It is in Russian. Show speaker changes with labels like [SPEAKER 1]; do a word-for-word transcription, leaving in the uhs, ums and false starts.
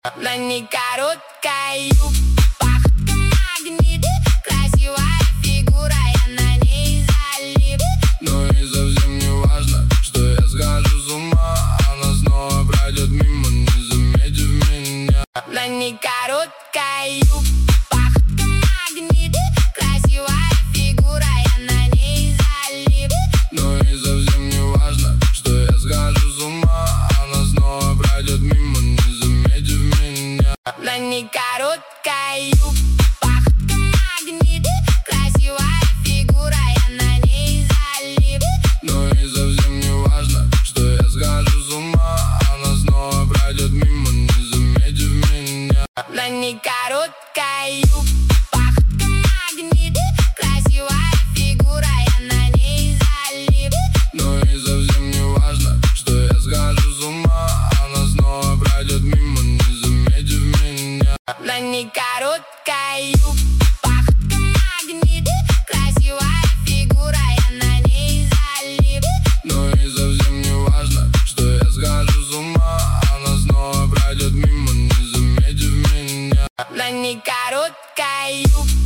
[SPEAKER 1] На ней короткая юбка, походка магнит, красивая фигура, я на ней залип.
[SPEAKER 2] Но и совсем не важно, что я схожу с ума, она снова пройдет мимо, не заметив меня.
[SPEAKER 1] На ней короткая юбка, походка магнит, красивая фигура, я на ней залип.
[SPEAKER 2] Но и совсем не важно, что я схожу с ума, она снова пройдет мимо, не заметив меня.
[SPEAKER 1] На ней короткая юбка, походка магнит, красивая фигура, я на ней залип.
[SPEAKER 2] Но и совсем не важно, что я схожу с ума, она снова пройдет мимо, не заметив меня.
[SPEAKER 1] На ней короткая юбка, походка магнит, красивая фигура, я на ней залип.
[SPEAKER 2] Но и совсем не важно, что я схожу с ума, она снова пройдет мимо, не заметив меня.
[SPEAKER 1] На ней короткая юбка, походка магнит, красивая фигура, я на ней залип.
[SPEAKER 2] Но и совсем не важно, что я схожу с ума, она снова пройдет мимо, не заметив меня.
[SPEAKER 1] На ней короткая юбка.